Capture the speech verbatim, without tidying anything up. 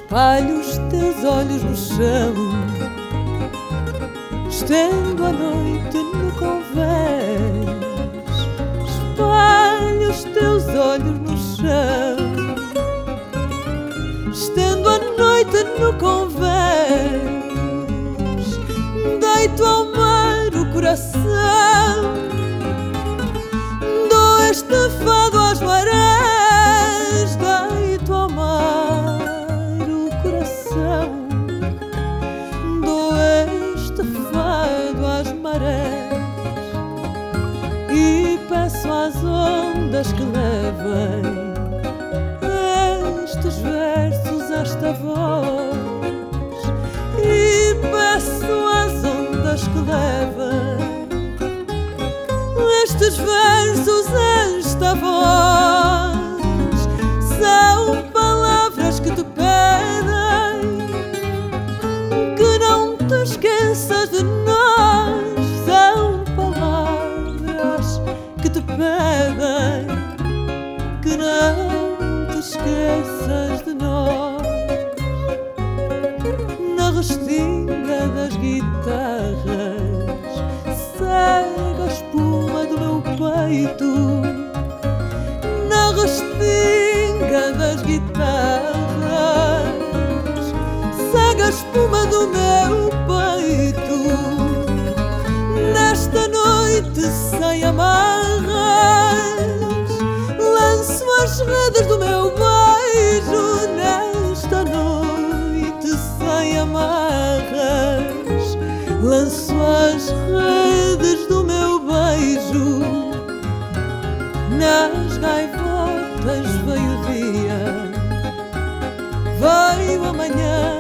Espalho os teus olhos no chão, estendo a noite no convés. Espalho os teus olhos no chão, estendo a noite no convés. Deito ao mar o coração, dou este fado às marés. Deito ao mar o coração, dou este fado às marés. E peço às ondas que levem estes versos, esta voz. E peço às ondas que levem estes versos, esta voz. São palavras que te pedem que não te esqueças de nós. São palavras que te pedem que não te esqueças de nós. Na restinga das guitarras segue a espuma do meu peito. Na restinga das guitarras segue a espuma do meu peito. Nesta noite sem amarras lanço as redes do meu beijo. Nesta noite sem amarras lanço as redes do meu beijo. Nas gaivotas veio o dia, veio amanhã.